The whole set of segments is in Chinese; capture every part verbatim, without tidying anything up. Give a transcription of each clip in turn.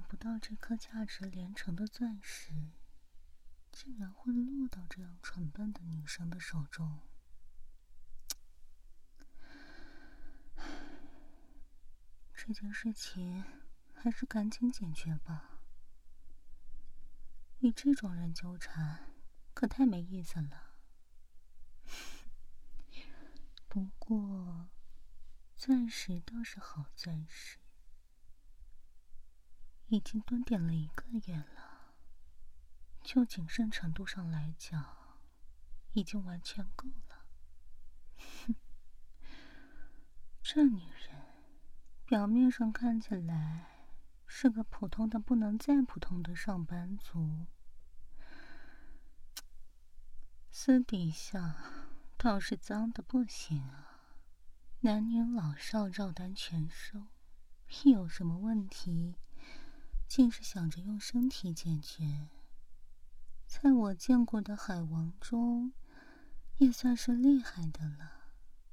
不到这颗价值连城的钻石，竟然会落到这样蠢笨的女生的手中。这件事情还是赶紧解决吧。与这种人纠缠，可太没意思了。不过，钻石倒是好钻石，已经蹲点了一个月了，就谨慎程度上来讲，已经完全够了。哼，这女人表面上看起来是个普通的不能再普通的上班族，私底下倒是脏的不行啊，男女老少照单全收，一有什么问题竟是想着用身体解决，在我见过的海王中也算是厉害的了。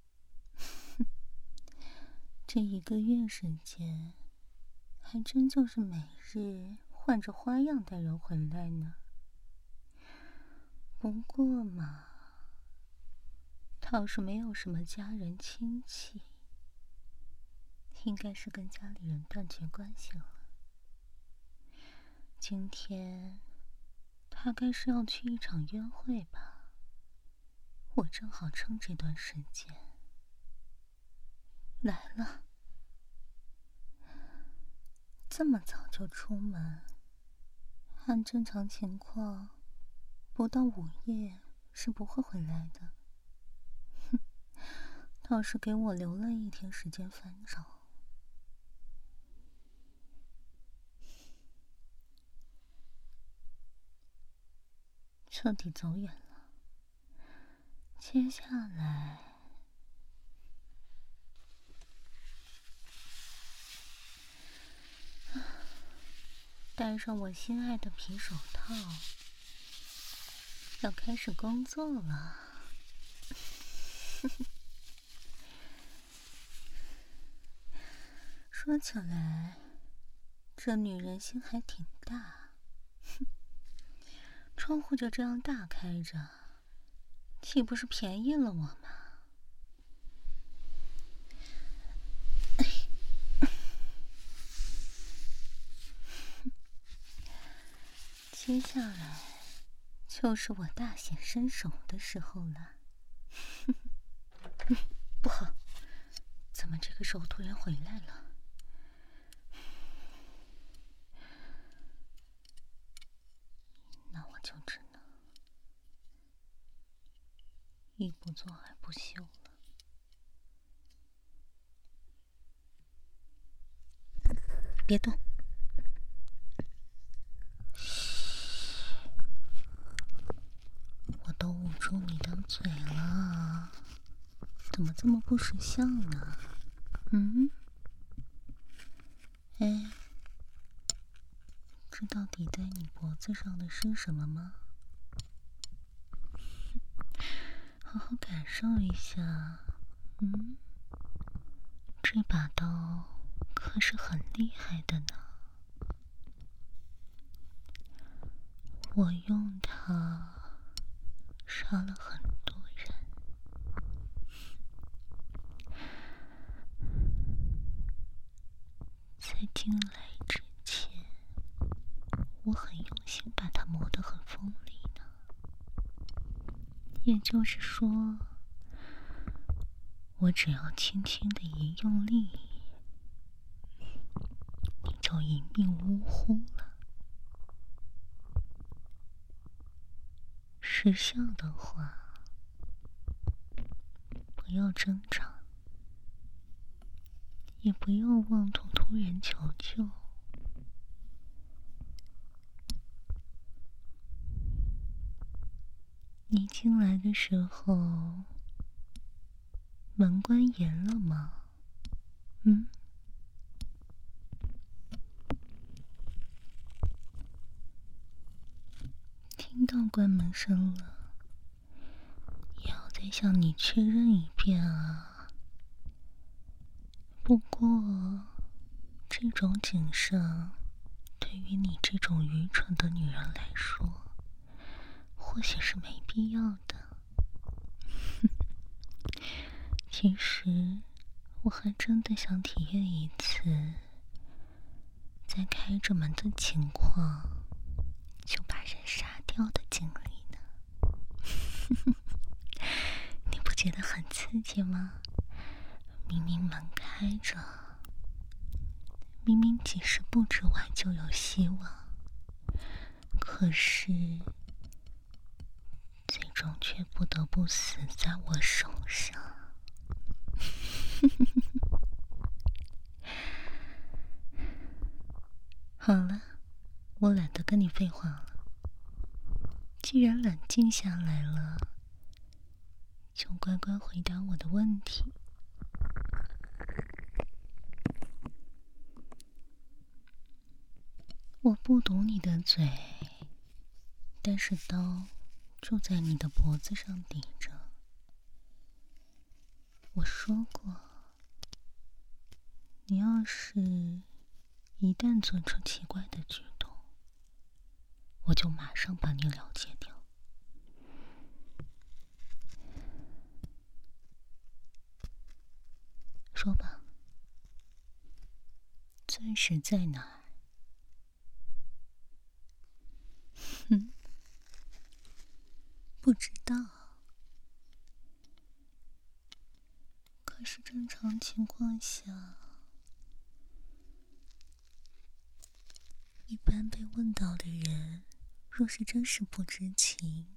这一个月时间还真就是每日换着花样带人回来呢。不过嘛，倒是没有什么家人亲戚，应该是跟家里人断绝关系了。今天大概是要去一场约会吧，我正好趁这段时间来了。这么早就出门，按正常情况不到午夜是不会回来的。哼，倒是给我留了一天时间翻找。彻底走远了。接下来戴上我心爱的皮手套，要开始工作了。说起来，这女人心还挺大。窗户就这样大开着，岂不是便宜了我吗？接下来就是我大显身手的时候了。不好，怎么这个时候突然回来了？那我就只能一不做二不休了。别动！我都捂住你的嘴了，怎么这么不识相呢？嗯？哎，知道抵在你脖子上的是什么吗？好好感受一下。嗯，这把刀可是很厉害的呢。我用它杀了很多人。在进来之前，我很用心把它磨得很锋利呢。也就是说，我只要轻轻的一用力，你就一命呜呼了。识相的话，不要挣扎，也不要妄图突然求救。你进来的时候，门关严了吗？嗯？听到关门声了，也要再向你确认一遍啊。不过，这种景象对对于你这种愚蠢的女人来说，或许是没必要的。其实，我还真的想体验一次，在开着门的情况就把人杀掉的经历呢。你不觉得很刺激吗？明明门开着，明明几十步之外就有希望，可是最终却不得不死在我手上。好了，我懒得跟你废话了。既然冷静下来了，就乖乖回答我的问题。我不堵你的嘴，但是刀就在你的脖子上抵着。我说过，你要是一旦做出奇怪的举动，我就马上把你了结掉。说吧，钻石在哪儿？哼，不知道。可是正常情况下，一般被问到的人，若是真是不知情，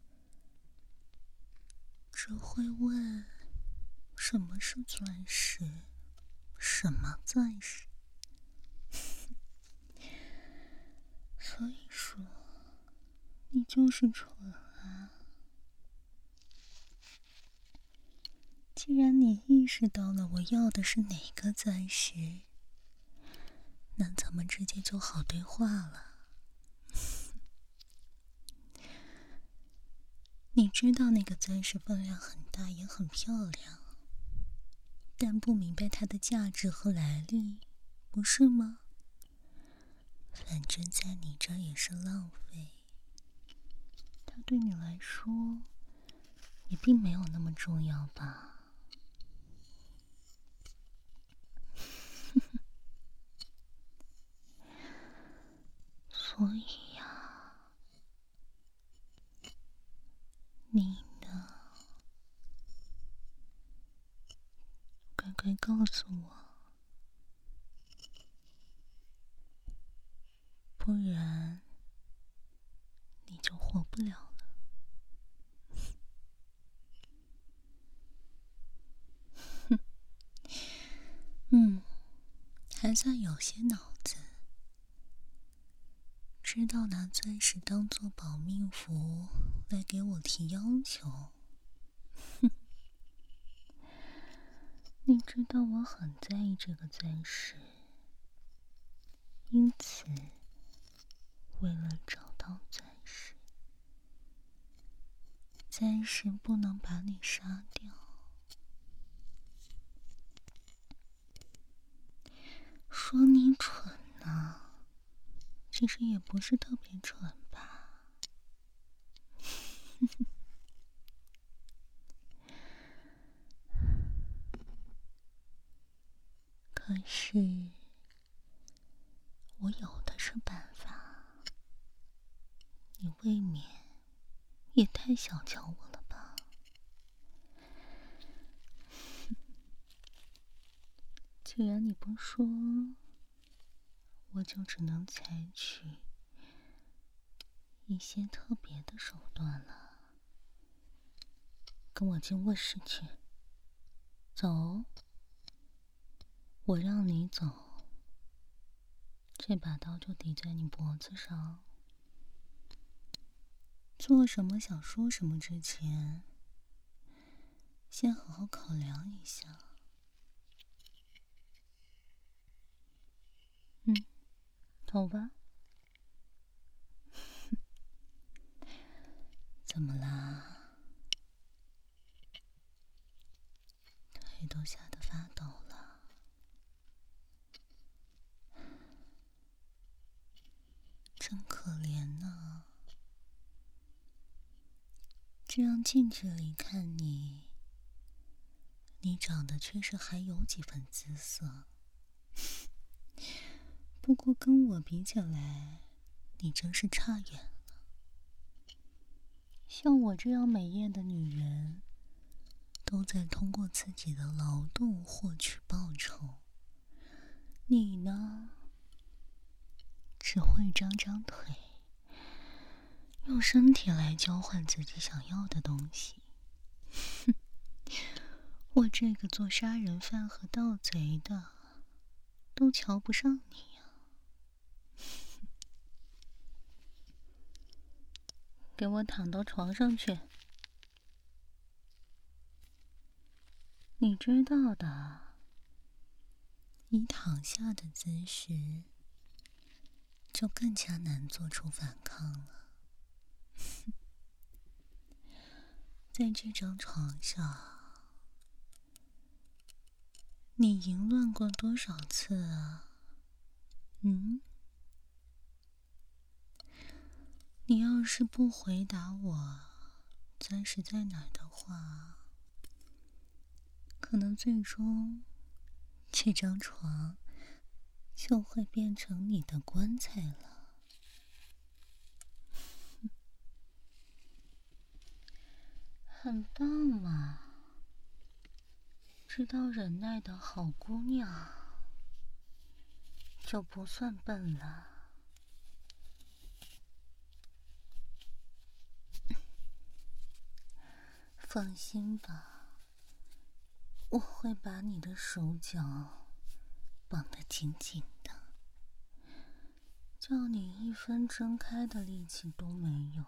只会问什么是钻石，什么钻石。所以说，你就是蠢啊！既然你意识到了我要的是哪个钻石，那咱们直接就好对话了。你知道那个钻石分量很大，也很漂亮，但不明白它的价值和来历，不是吗？反正在你这也是浪费，它对你来说也并没有那么重要吧？所以呀，你呢？乖乖告诉我，不然你就活不了了。哼，嗯，还算有些脑子，知道拿钻石当做保命符来给我提要求。哼，你知道我很在意这个钻石，因此为了找到钻石，暂时不能把你杀掉。说你蠢呢，其实也不是特别蠢吧。可是我有的是办法，你未免也太小瞧我了吧。既然你不说，我就只能采取一些特别的手段了。跟我进卧室去。走，我让你走，这把刀就抵在你脖子上。做什么想说什么之前，先好好考量一下。嗯，走吧。怎么啦？腿都吓得发抖了。 这样近距离看你，你长得确实还有几分姿色。不过跟我比起来，你真是差远了。像我这样美艳的女人，都在通过自己的劳动获取报酬。你呢，只会张张腿，用身体来交换自己想要的东西。哼，我这个做杀人犯和盗贼的，都瞧不上你呀。给我躺到床上去。你知道的，你躺下的姿势就更加难做出反抗了。在这张床上，你淫乱过多少次啊？嗯？你要是不回答我钻石在哪儿的话，可能最终这张床就会变成你的棺材了。很棒嘛，知道忍耐的好姑娘就不算笨了。放心吧，我会把你的手脚绑得紧紧的，叫你一分睁开的力气都没有。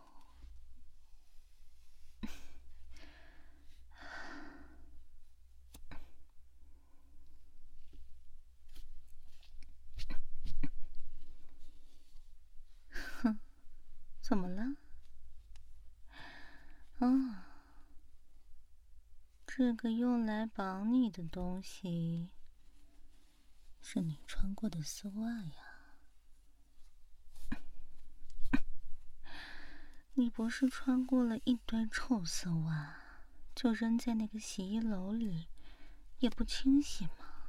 哼，怎么了？啊，这个用来绑你的东西是你穿过的丝袜呀。你不是穿过了一堆臭丝袜，就扔在那个洗衣篓里，也不清洗吗？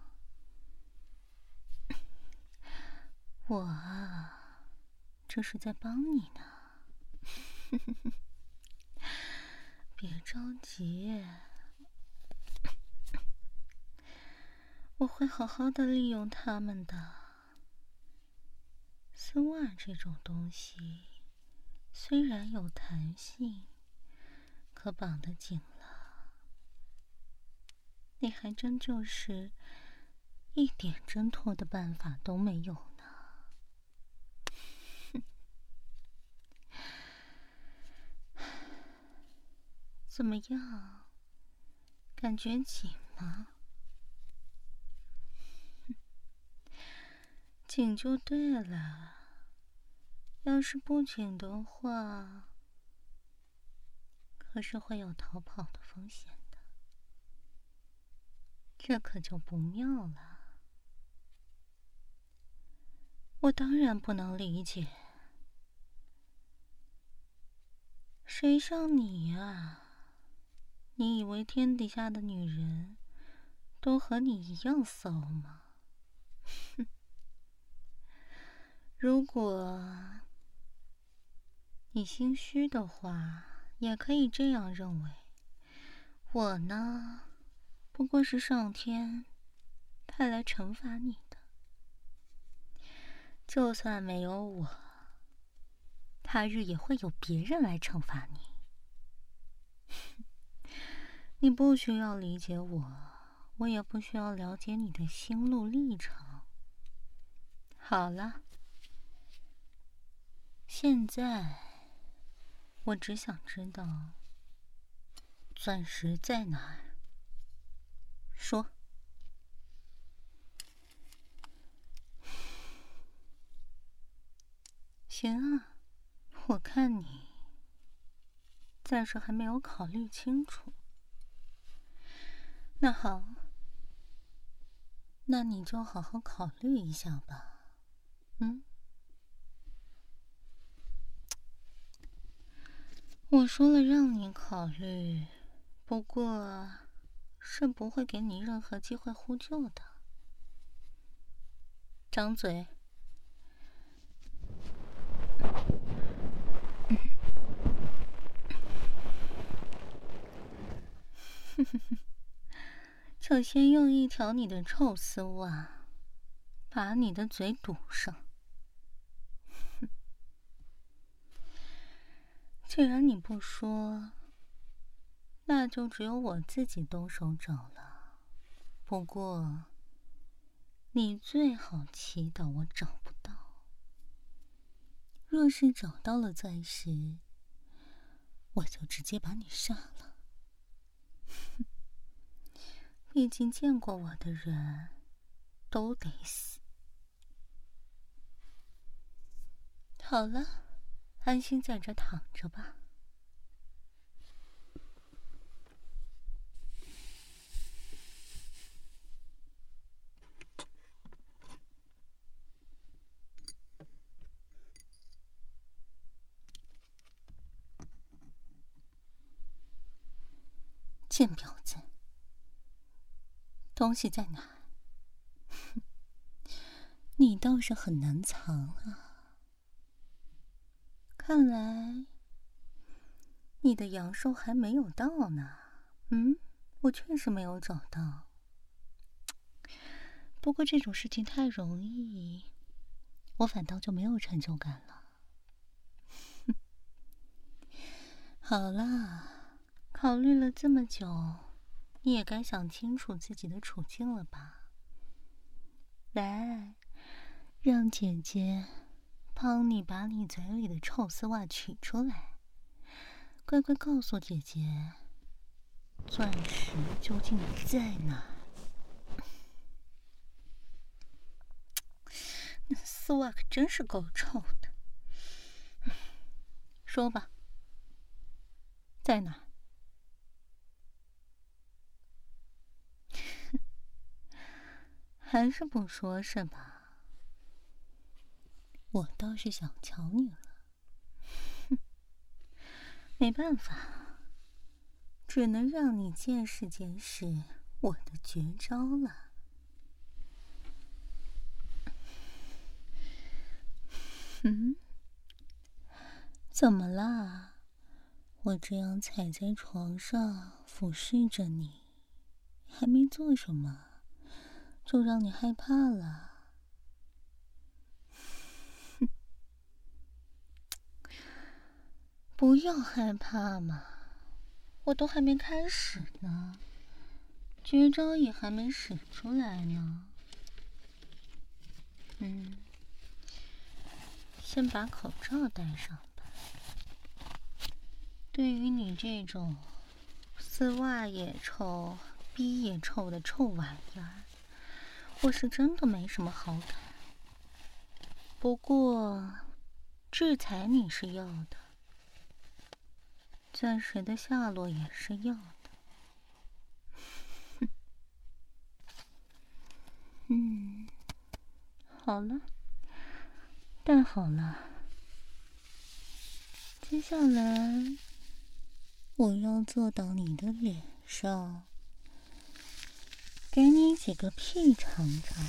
我啊，这是在帮你呢。别着急，我会好好的利用它们的。丝袜这种东西，虽然有弹性，可绑得紧了，你还真就是一点挣脱的办法都没有呢。怎么样？感觉紧吗？紧就对了。要是不紧的话，可是会有逃跑的风险的，这可就不妙了。我当然不能理解，谁像你呀？你以为天底下的女人都和你一样骚吗？哼！如果你心虚的话，也可以这样认为。我呢，不过是上天派来惩罚你的。就算没有我，他日也会有别人来惩罚你。你不需要理解我，我也不需要了解你的心路历程。好了，现在我只想知道钻石在哪儿。说。行啊，我看你暂时还没有考虑清楚。那好，那你就好好考虑一下吧。嗯？ 我说了让你考虑，不过是不会给你任何机会呼救的。张嘴。就先用一条你的臭丝袜把你的嘴堵上。既然你不说，那就只有我自己动手找了。不过你最好祈祷我找不到，若是找到了钻石，我就直接把你杀了。毕竟见过我的人都得死。好了，安心在这躺着吧。贱婊子，东西在哪？你倒是很难藏啊！看来你的阳寿还没有到呢。嗯，我确实没有找到。不过这种事情太容易，我反倒就没有成就感了。好啦。考虑了这么久，你也该想清楚自己的处境了吧？来，让姐姐帮你把你嘴里的臭丝袜取出来，乖乖告诉姐姐，钻石究竟在哪？那丝袜可真是够臭的。说吧，在哪？还是不说是吧？我倒是想瞧你了。哼，没办法，只能让你见识见识我的绝招了。嗯，怎么啦？我这样踩在床上俯视着你，还没做什么，就让你害怕了。不要害怕嘛，我都还没开始呢，绝招也还没使出来呢。嗯，先把口罩戴上吧。对于你这种丝袜也臭、逼也臭的臭玩意儿，我是真的没什么好感。不过，制裁你是要的，钻石的下落也是要的。嗯，好了，戴好了。接下来，我要坐到你的脸上，给你几个屁尝尝。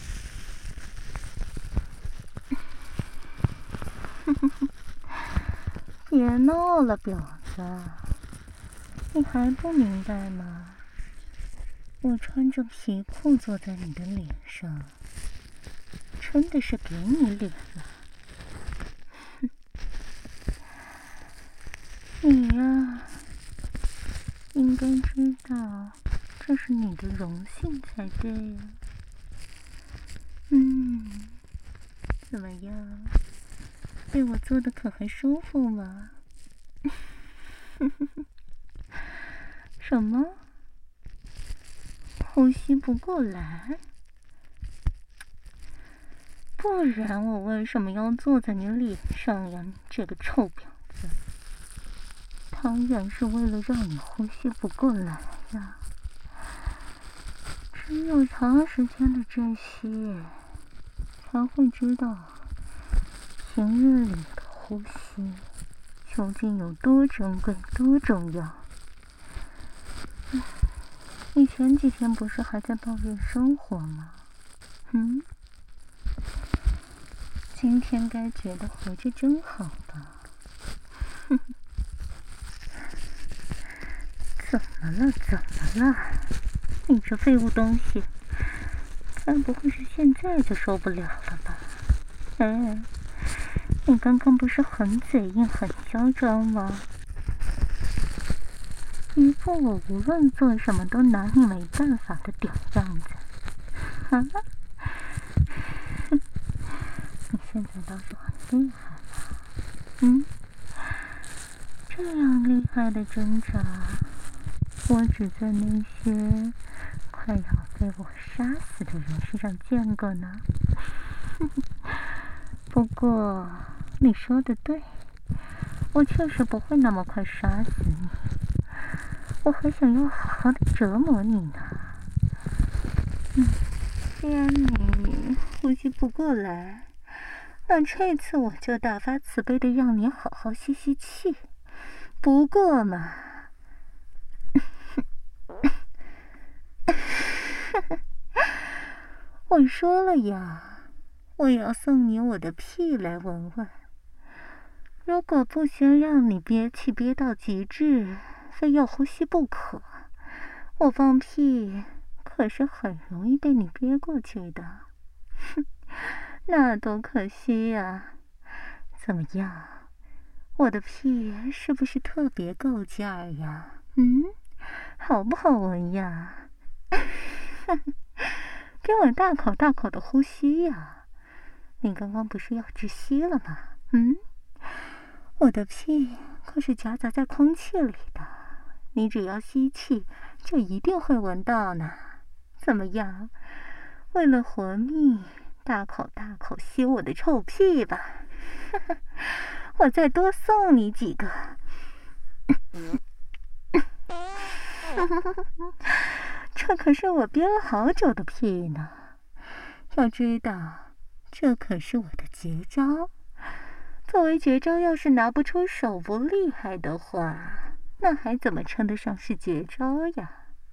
别闹了，婊子，你还不明白吗？我穿着皮裤坐在你的脸上，真的是给你脸了。你呀，应该知道这是你的荣幸才对呀。嗯，怎么样？被我做的可还舒服吗？什么？呼吸不过来？不然我为什么要坐在你脸上呀？你这个臭婊子！当然是为了让你呼吸不过来呀。只有长时间的珍惜，才会知道平日里的呼吸究竟有多珍贵、多重要？嗯，你前几天不是还在抱怨生活吗？嗯，今天该觉得活着真好吧？哼，怎么了？怎么了？你这废物东西，该不会是现在就受不了了吧？哎，你刚刚不是很嘴硬、很嚣张吗？一副我无论做什么都拿你没办法的屌样子，啊！你现在倒是很厉害了，嗯，这样厉害的挣扎，我只在那些快要被我杀死的人身上见过呢。不过你说的对，我确实不会那么快杀死你，我还想要好好的折磨你呢。嗯，既然你呼吸不过来，那这次我就大发慈悲的让你好好吸吸气。不过嘛，我说了呀，我要送你我的屁来闻闻。如果不先让你憋气憋到极致，非要呼吸不可，我放屁可是很容易被你憋过去的。哼，那多可惜呀！怎么样，我的屁是不是特别够劲儿呀？嗯，好不好闻呀？给我大口大口的呼吸呀！你刚刚不是要窒息了吗？嗯，我的屁可是夹杂在空气里的，你只要吸气就一定会闻到呢。怎么样？为了活命，大口大口吸我的臭屁吧！我再多送你几个。这可是我憋了好久的屁呢，要知道，这可是我的绝招。作为绝招，要是拿不出手，不厉害的话，那还怎么称得上是绝招呀？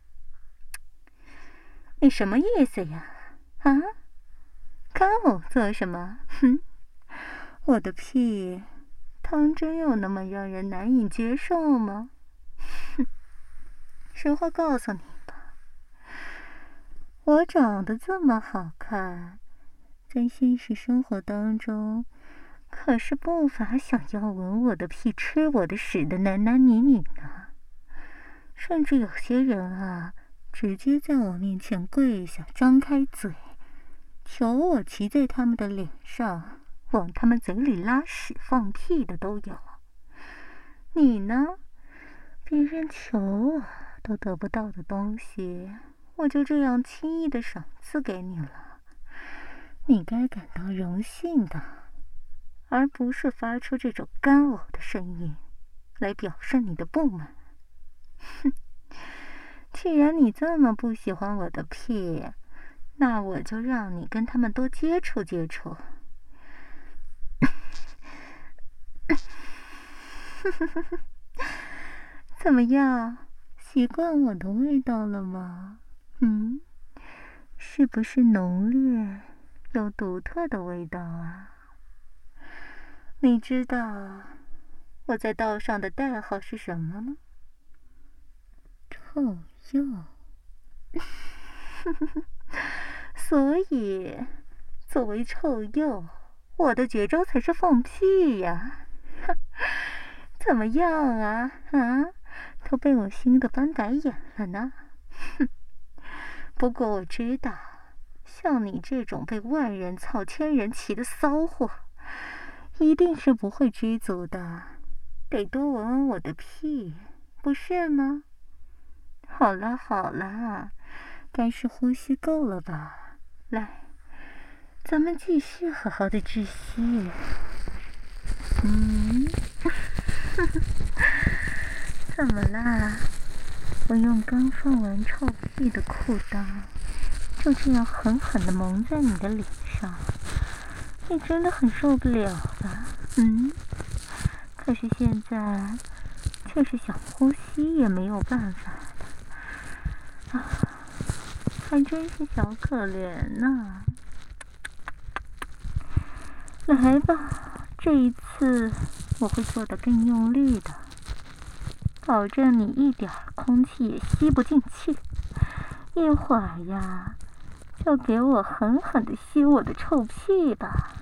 你什么意思呀？啊？看我做什么？哼！我的屁，汤真有那么让人难以接受吗？哼！实话告诉你吧，我长得这么好看，在现实生活当中，可是不乏想要闻我的屁、吃我的屎的男男女女呢。甚至有些人啊，直接在我面前跪下，张开嘴，求我骑在他们的脸上，往他们嘴里拉屎放屁的都有。你呢？别人求我都得不到的东西，我就这样轻易的赏赐给你了，你该感到荣幸的，而不是发出这种干呕的声音来表示你的不满。哼，既然你这么不喜欢我的屁，那我就让你跟他们多接触接触。怎么样，习惯我的味道了吗？嗯，是不是浓烈有独特的味道啊？你知道我在道上的代号是什么吗？臭鼬。所以，作为臭鼬，我的绝招才是放屁呀！怎么样啊？啊，都被我熏得翻白眼了呢。哼！不过我知道，像你这种被万人操、千人骑的骚货，一定是不会知足的，得多闻闻我的屁，不是吗？好了好了，该是呼吸够了吧？来，咱们继续好好的窒息。嗯，怎么啦？我用刚放完臭屁的裤裆，就这样狠狠地蒙在你的脸上，你真的很受不了吧？嗯， 可是现在却是想呼吸也没有办法了，啊，还真是小可怜呐。来吧，这一次我会做得更用力的，保证你一点空气也吸不进去。一会儿呀，就给我狠狠地吸我的臭屁吧。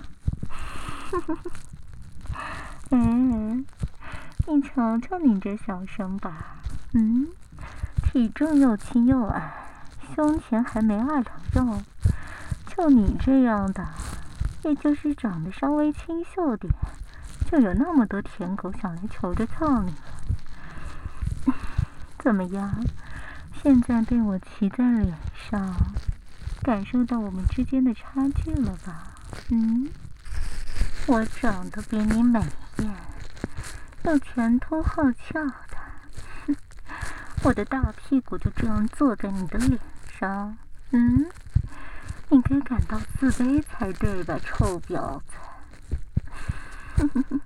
哎，你瞧瞧你这小身板，嗯，体重又轻又矮，胸前还没二两肉，就你这样的，也就是长得稍微清秀点，就有那么多舔狗想来求着操你了。怎么样？现在被我骑在脸上，感受到我们之间的差距了吧？嗯，我长得比你美艳，又前凸后翘的，哼，我的大屁股就这样坐在你的脸上，嗯，你该感到自卑才对吧，臭婊子！哼哼哼。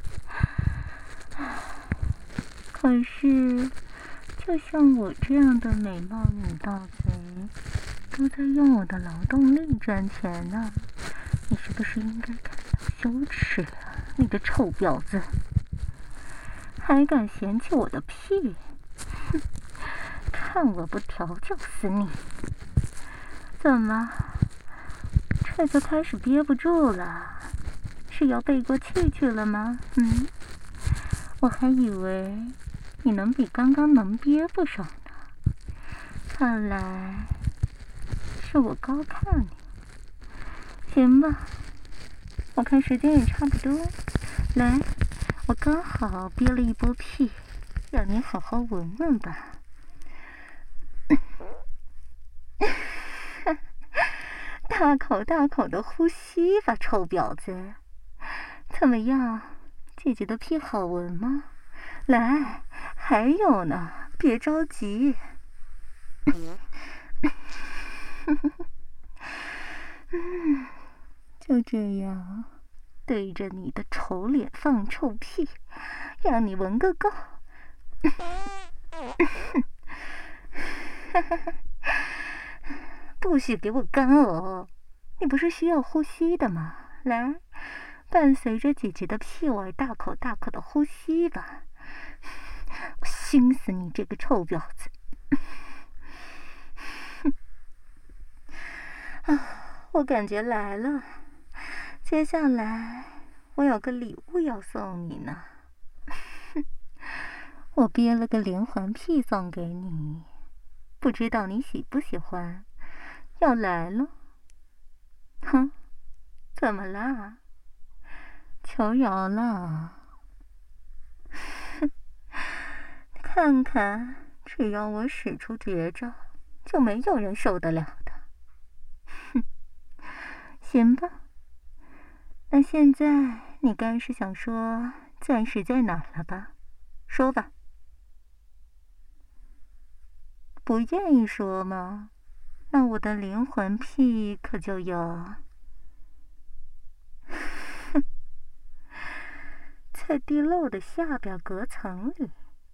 可是，就像我这样的美貌女盗贼，都在用我的劳动力赚钱呢，你是不是应该感到羞耻啊？你个臭婊子，还敢嫌弃我的屁？哼，看我不调教死你！怎么，这就开始憋不住了？是要背过气去了吗？嗯，我还以为你能比刚刚能憋不少呢，看来是我高看你。行吧，我看时间也差不多，来，我刚好憋了一波屁，让你好好闻闻吧。大口大口的呼吸吧，臭婊子！怎么样，姐姐的屁好闻吗？来，还有呢，别着急。嗯，就这样，对着你的丑脸放臭屁，让你闻个够。不许给我干呕！你不是需要呼吸的吗？来，伴随着姐姐的屁味，大口大口的呼吸吧！我熏死你这个臭婊子！啊，我感觉来了。接下来我有个礼物要送你呢。我憋了个连环屁送给你，不知道你喜不喜欢？要来了。哼，怎么啦？求饶了。哼，看看，只要我使出绝招，就没有人受得了的。哼，行吧。那现在你该是想说钻石在哪儿了吧？说吧。不愿意说吗？那我的灵魂癖可就有。在地漏的下边隔层里。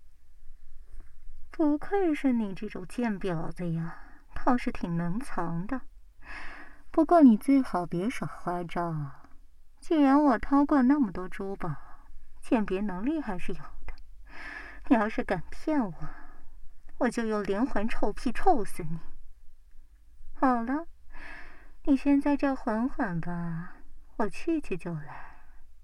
不愧是你这种贱婊子呀，倒是挺能藏的。不过你最好别耍花招，既然我掏过那么多珠宝，鉴别能力还是有的。你要是敢骗我，我就用连环臭屁臭死你。好了，你先在这缓缓吧，我去去就来。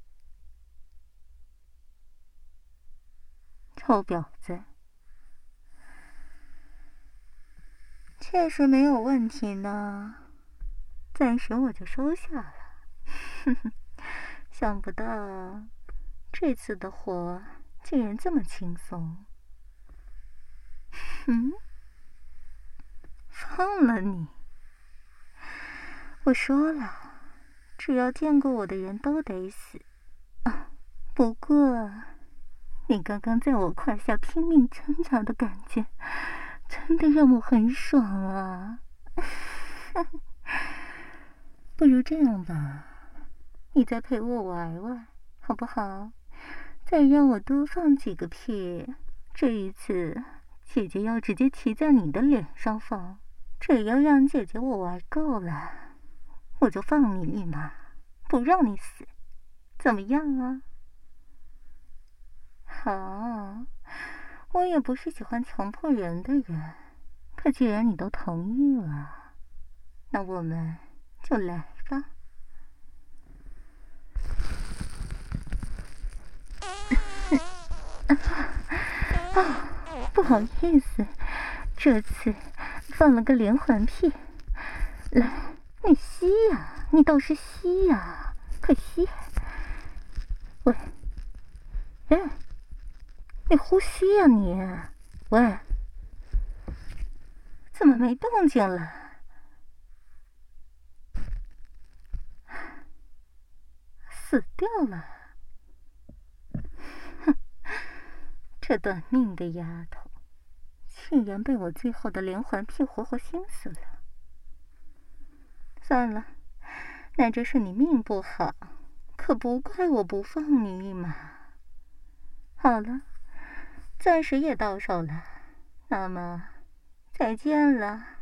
臭婊子，确实没有问题呢，暂时我就收下了。哼哼，想不到这次的活竟然这么轻松。嗯，放了你！我说了，只要见过我的人都得死。啊，不过你刚刚在我胯下拼命挣扎的感觉，真的让我很爽啊！不如这样吧，你再陪我玩玩，好不好？ 再让我多放几个屁，这一次姐姐要直接骑在你的脸上放。只要让姐姐我玩够了，我就放你一马，不让你死，怎么样啊？好，我也不是喜欢强迫人的人，可既然你都同意了，那我们就来吧。啊，不好意思，这次放了个连环屁。来，你吸呀，你倒是吸呀，快吸！喂，哎，你呼吸呀你！喂，怎么没动静了？死掉了！哼，这短命的丫头，竟然被我最后的连环屁活活熏死了。算了，那这是你命不好，可不怪我不放你一马。好了，暂时也到手了，那么再见了。